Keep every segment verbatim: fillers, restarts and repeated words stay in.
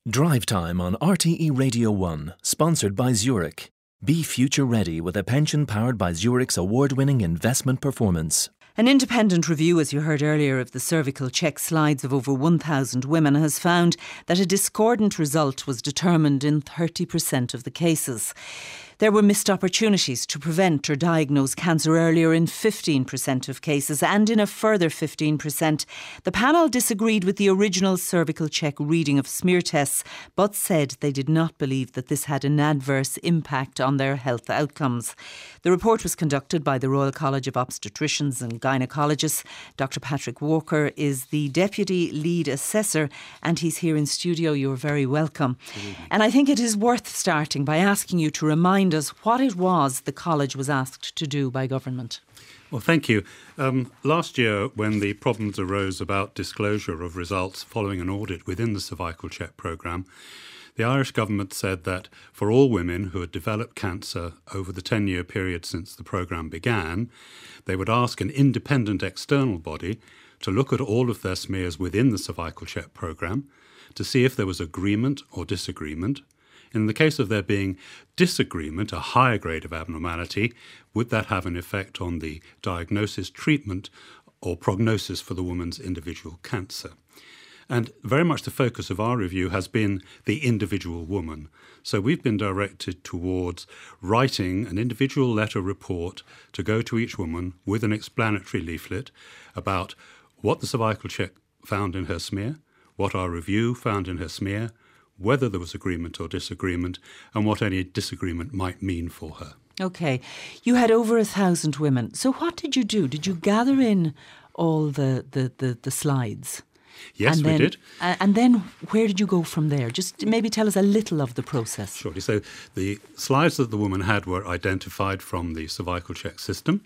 Drive Time on R T E Radio one, sponsored by Zurich. Be future ready with a pension powered by Zurich's award-winning investment performance. An independent review, as you heard earlier, of the cervical check slides of over one thousand women has found that a discordant result was determined in thirty percent of the cases. There were missed opportunities to prevent or diagnose cancer earlier in fifteen percent of cases, and in a further fifteen percent, the panel disagreed with the original cervical check reading of smear tests, but said they did not believe that this had an adverse impact on their health outcomes. The report was conducted by the Royal College of Obstetricians and Gynecologists. Doctor Patrick Walker is the Deputy Lead Assessor, and he's here in studio. You're very welcome. And I think it is worth starting by asking you to remind us what it was the college was asked to do by government. Well, thank you. Um, last year, when the problems arose about disclosure of results following an audit within the cervical check programme, the Irish government said that for all women who had developed cancer over the ten-year period since the programme began, they would ask an independent external body to look at all of their smears within the cervical check programme to see if there was agreement or disagreement. In the case of there being disagreement, a higher grade of abnormality, would that have an effect on the diagnosis, treatment, or prognosis for the woman's individual cancer? And very much the focus of our review has been the individual woman. So we've been directed towards writing an individual letter report to go to each woman with an explanatory leaflet about what the cervical check found in her smear, what our review found in her smear, whether there was agreement or disagreement, and what any disagreement might mean for her. OK. You had over a thousand women. So what did you do? Did you gather in all the, the, the, the slides? Yes, and we then, did. Uh, and then where did you go from there? Just maybe tell us a little of the process. Surely. So the slides that the woman had were identified from the cervical check system.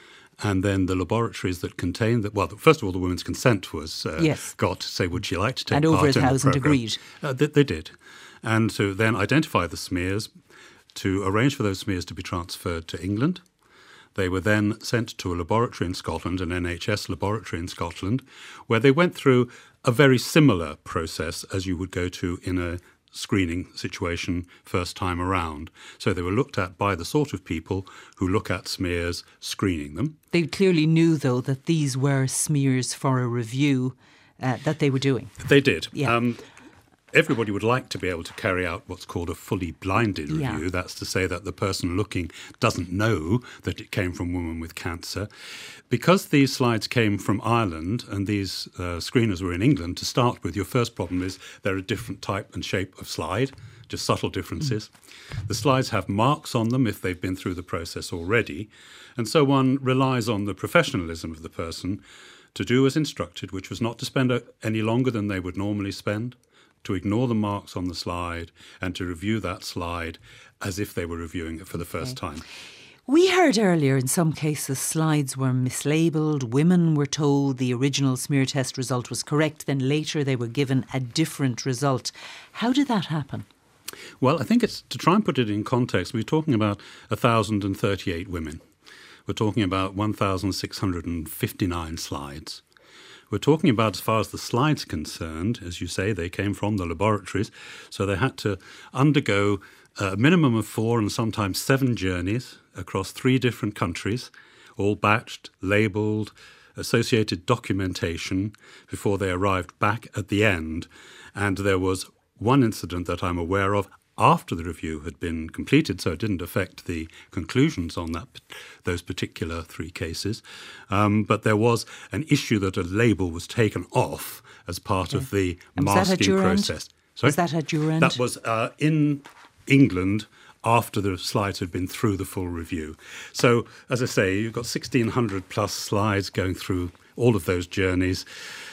And then the laboratories that contained that, well, first of all, the woman's consent was uh, yes. got to say, would she like to take and part over a in the thousand programme? agreed. Uh, they, they did. And to then identify the smears, to arrange for those smears to be transferred to England. They were then sent to a laboratory in Scotland, an N H S laboratory in Scotland, where they went through a very similar process as you would go to in a screening situation first time around. So they were looked at by the sort of people who look at smears, screening them. They clearly knew, though, that these were smears for a review uh, that they were doing. They did. Yeah. Um, everybody would like to be able to carry out what's called a fully blinded review. Yeah. That's to say that the person looking doesn't know that it came from a woman with cancer. Because these slides came from Ireland and these uh, screeners were in England, to start with, your first problem is they're a different type and shape of slide, just subtle differences. Mm. The slides have marks on them if they've been through the process already. And so one relies on the professionalism of the person to do as instructed, which was not to spend a, any longer than they would normally spend, to ignore the marks on the slide and to review that slide as if they were reviewing it for the first okay. time. We heard earlier in some cases slides were mislabelled. Women were told the original smear test result was correct. Then later they were given a different result. How did that happen? Well, I think it's to try and put it in context. We're talking about one thousand thirty-eight women. We're talking about one thousand six hundred fifty-nine slides. We're talking about, as far as the slides concerned, as you say, they came from the laboratories, so they had to undergo a minimum of four and sometimes seven journeys across three different countries, all batched, labelled, associated documentation before they arrived back at the end. And there was one incident that I'm aware of after the review had been completed, so it didn't affect the conclusions on that those particular three cases. Um, but there was an issue that a label was taken off as part okay. of the and masking process. Sorry? Was that at your end? That was uh, in England after the slides had been through the full review. So, as I say, you've got sixteen hundred plus slides going through all of those journeys.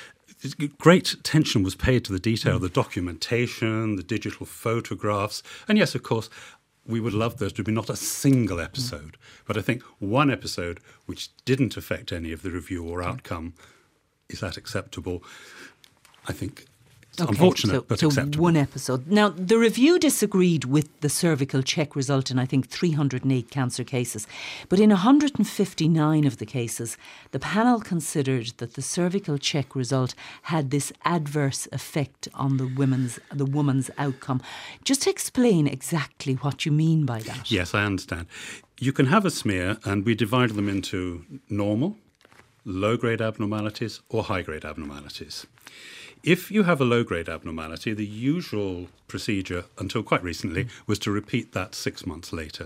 Great attention was paid to the detail, mm. the documentation, the digital photographs. And yes, of course, we would love there to be not a single episode, mm. but I think one episode which didn't affect any of the review or outcome. Is that acceptable? I think It's okay, unfortunate, so, but so acceptable. one episode. Now, the review disagreed with the cervical check result in, I think, three hundred eight cancer cases. But in one hundred fifty-nine of the cases, the panel considered that the cervical check result had this adverse effect on the women's the woman's outcome. Just explain exactly what you mean by that. Yes, I understand. You can have a smear, and we divide them into normal, low-grade abnormalities, or high-grade abnormalities. If you have a low-grade abnormality, the usual procedure, until quite recently, was to repeat that six months later.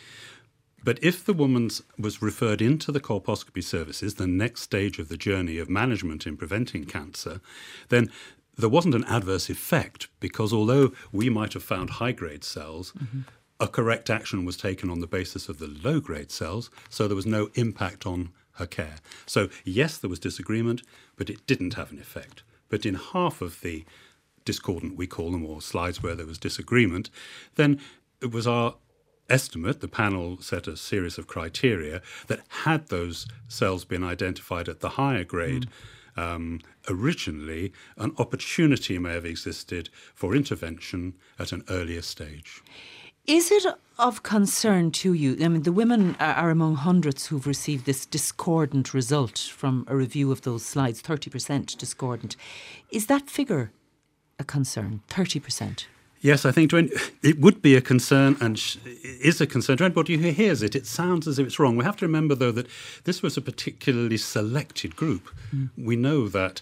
But if the woman was referred into the colposcopy services, the next stage of the journey of management in preventing cancer, then there wasn't an adverse effect, because although we might have found high-grade cells, mm-hmm. a correct action was taken on the basis of the low-grade cells, so there was no impact on her care. So yes, there was disagreement, but it didn't have an effect. But in half of the discordant, we call them, or slides where there was disagreement, then it was our estimate, the panel set a series of criteria, that had those cells been identified at the higher grade mm. um, originally, an opportunity may have existed for intervention at an earlier stage. Is it of concern to you? I mean, the women are among hundreds who've received this discordant result from a review of those slides, thirty percent discordant. Is that figure a concern, thirty percent? Yes, I think to any, it would be a concern, and sh- is a concern to anybody who hears it. It sounds as if it's wrong. We have to remember, though, that this was a particularly selected group. Mm. We know that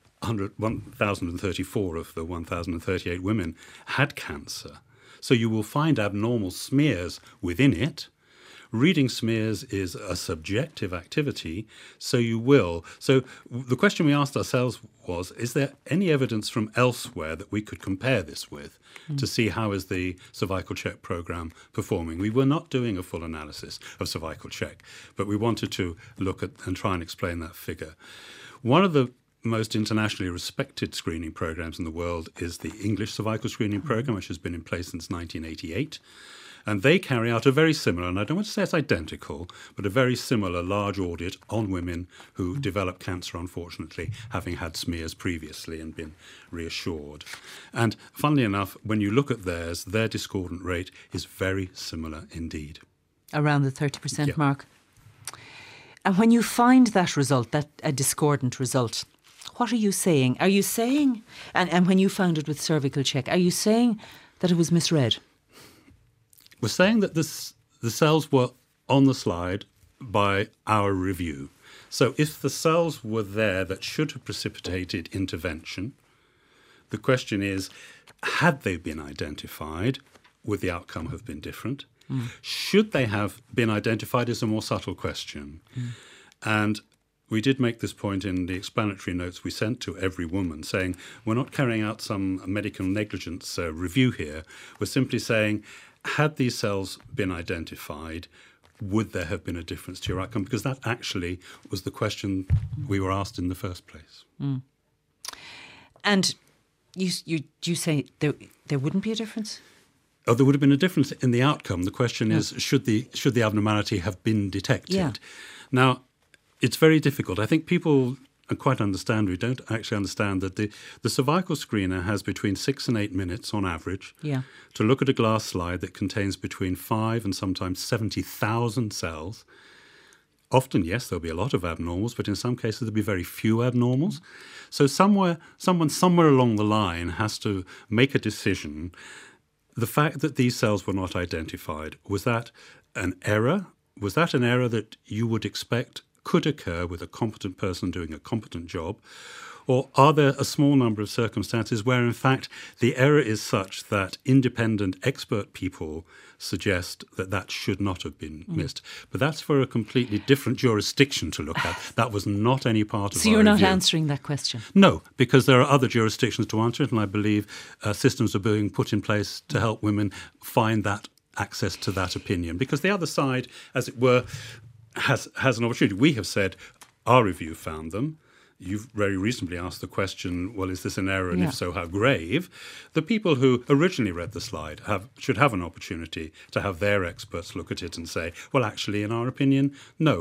one thousand thirty-four of the one thousand thirty-eight women had cancer. So you will find abnormal smears within it. Reading smears is a subjective activity, so you will. So the question we asked ourselves was, is there any evidence from elsewhere that we could compare this with mm. to see how is the cervical check program performing? We were not doing a full analysis of cervical check, but we wanted to look at and try and explain that figure. One of the most internationally respected screening programs in the world is the English cervical screening program, which has been in place since nineteen eighty-eight. And they carry out a very similar, and I don't want to say it's identical, but a very similar large audit on women who develop cancer, unfortunately, having had smears previously and been reassured. And funnily enough, when you look at theirs, their discordant rate is very similar indeed. Around the thirty percent yeah. mark. And when you find that result, that a discordant result, what are you saying? Are you saying, and, and when you found it with cervical check, are you saying that it was misread? We're saying that this, the cells were on the slide by our review. So if the cells were there that should have precipitated intervention, the question is, had they been identified, would the outcome have been different? Mm. Should they have been identified is a more subtle question. Mm. And we did make this point in the explanatory notes we sent to every woman, saying we're not carrying out some medical negligence uh, review here. We're simply saying, had these cells been identified, would there have been a difference to your outcome? Because that actually was the question we were asked in the first place. Mm. And you, you, you say there, there wouldn't be a difference? Oh, there would have been a difference in the outcome. The question yeah. is, should the should the abnormality have been detected? Yeah. Now, it's very difficult. I think people, and quite understandably, don't actually understand that the, the cervical screener has between six and eight minutes on average yeah. to look at a glass slide that contains between five and sometimes seventy thousand cells. Often, yes, there'll be a lot of abnormals, but in some cases there'll be very few abnormals. So somewhere, someone somewhere along the line has to make a decision. The fact that these cells were not identified, was that an error? Was that an error that you would expect could occur with a competent person doing a competent job? Or are there a small number of circumstances where, in fact, the error is such that independent expert people suggest that that should not have been mm. missed? But that's for a completely different jurisdiction to look at. That was not any part of our So you're not review. answering that question? No, because there are other jurisdictions to answer it, and I believe uh, systems are being put in place to help women find that access to that opinion. Because the other side, as it were, has has an opportunity. We have said our review found them. You've very recently asked the question, well, is this an error, and yeah. if so, how grave? The people who originally read the slide have should have an opportunity to have their experts look at it and say, well, actually, in our opinion, no, that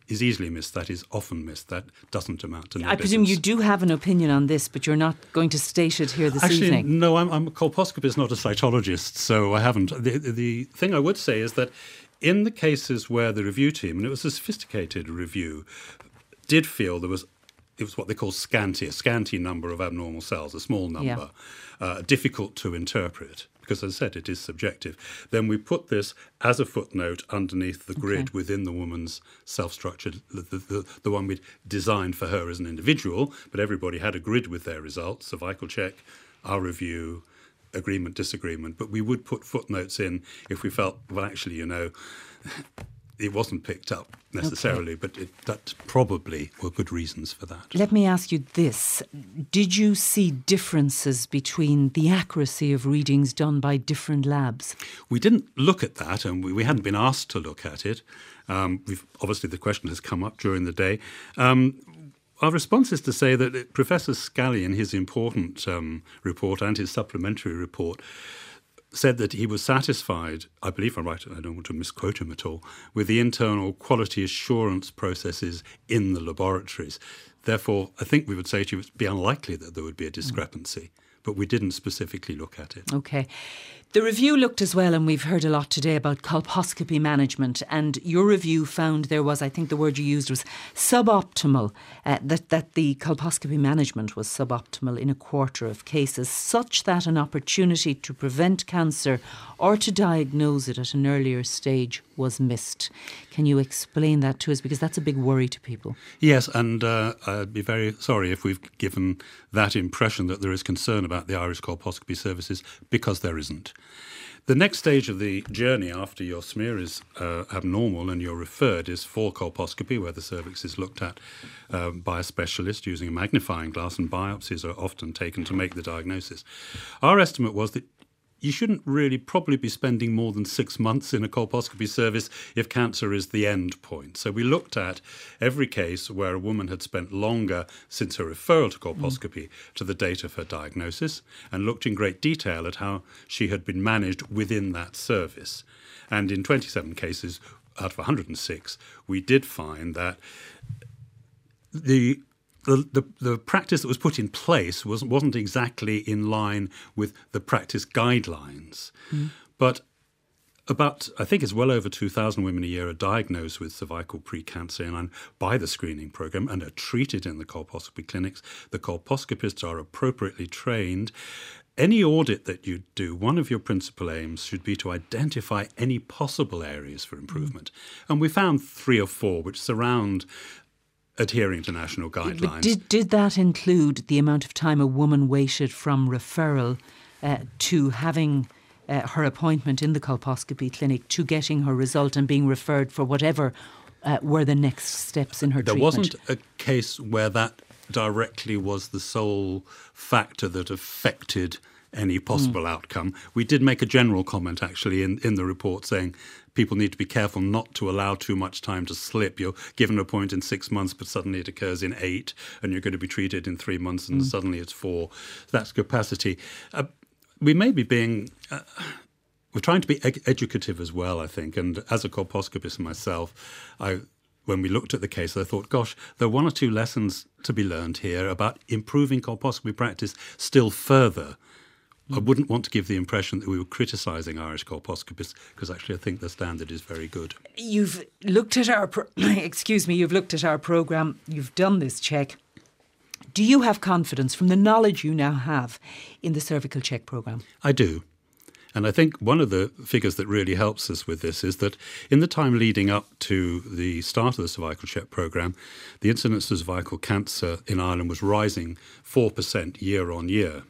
is easily missed, that is often missed. That doesn't amount to no I presume business. you do have an opinion on this, but you're not going to state it here this Actually, evening. no, I'm, I'm a colposcopist, not a cytologist, so I haven't. The, the thing I would say is that in the cases where the review team, and it was a sophisticated review, did feel there was, it was what they call scanty, a scanty number of abnormal cells, a small number, yeah. uh, difficult to interpret, because as I said, it is subjective. Then we put this as a footnote underneath the grid okay. within the woman's self-structure, the, the, the, the one we'd designed for her as an individual, but everybody had a grid with their results, cervical check, our review, agreement, disagreement, but we would put footnotes in if we felt, well, actually, you know, it wasn't picked up necessarily, okay. but it, that probably were good reasons for that. Let me ask you this. Did you see differences between the accuracy of readings done by different labs? We didn't look at that, and we, we hadn't been asked to look at it. Um, we've obviously, the question has come up during the day. Um, Our response is to say that Professor Scally, in his important um, report and his supplementary report, said that he was satisfied, I believe I'm right, I don't want to misquote him at all, with the internal quality assurance processes in the laboratories. Therefore, I think we would say to you it would be unlikely that there would be a discrepancy, but we didn't specifically look at it. Okay. The review looked as well, and we've heard a lot today about colposcopy management, and your review found there was, I think the word you used was suboptimal, uh, that, that the colposcopy management was suboptimal in a quarter of cases, such that an opportunity to prevent cancer or to diagnose it at an earlier stage was missed. Can you explain that to us? Because that's a big worry to people. Yes, and uh, I'd be very sorry if we've given that impression that there is concern about the Irish colposcopy services, because there isn't. The next stage of the journey after your smear is uh, abnormal and you're referred is for colposcopy, where the cervix is looked at uh, by a specialist using a magnifying glass, and biopsies are often taken to make the diagnosis. Our estimate was that you shouldn't really probably be spending more than six months in a colposcopy service if cancer is the end point. So we looked at every case where a woman had spent longer since her referral to colposcopy mm. to the date of her diagnosis, and looked in great detail at how she had been managed within that service. And in twenty-seven cases out of one hundred six, we did find that the The, the, the practice that was put in place was, wasn't exactly in line with the practice guidelines. Mm. But about, I think it's well over two thousand women a year are diagnosed with cervical precancer and by the screening program and are treated in the colposcopy clinics. The colposcopists are appropriately trained. Any audit that you do, one of your principal aims should be to identify any possible areas for improvement. Mm. And we found three or four which surround adhering to national guidelines. But did, did that include the amount of time a woman waited from referral uh, to having uh, her appointment in the colposcopy clinic to getting her result and being referred for whatever uh, were the next steps in her there treatment? There wasn't a case where that directly was the sole factor that affected any possible mm. outcome. We did make a general comment actually in, in the report saying people need to be careful not to allow too much time to slip. You're given a point in six months, but suddenly it occurs in eight, and you're going to be treated in three months, and mm. suddenly it's four. That's capacity. Uh, we may be being... Uh, we're trying to be ed- educative as well, I think, and as a colposcopist myself, I... when we looked at the case, I thought, gosh, there are one or two lessons to be learned here about improving colposcopy practice still further. I wouldn't want to give the impression that we were criticising Irish colposcopists, because actually I think the standard is very good. You've looked at our, pro- excuse me, you've looked at our programme, you've done this check. Do you have confidence from the knowledge you now have in the cervical check programme? I do. And I think one of the figures that really helps us with this is that in the time leading up to the start of the cervical check programme, the incidence of cervical cancer in Ireland was rising four percent year on year.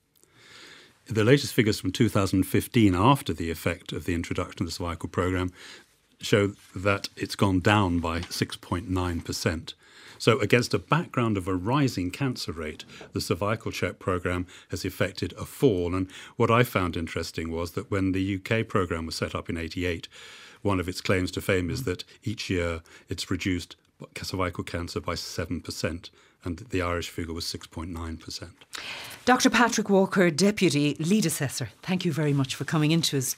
The latest figures from two thousand fifteen, after the effect of the introduction of the cervical programme, show that it's gone down by six point nine percent. So against a background of a rising cancer rate, the cervical check programme has effected a fall. And what I found interesting was that when the U K programme was set up in eighty-eight, one of its claims to fame is that each year it's reduced cervical cancer by seven percent. And the Irish figure was six point nine percent. Doctor Patrick Walker, Deputy Lead Assessor, thank you very much for coming into us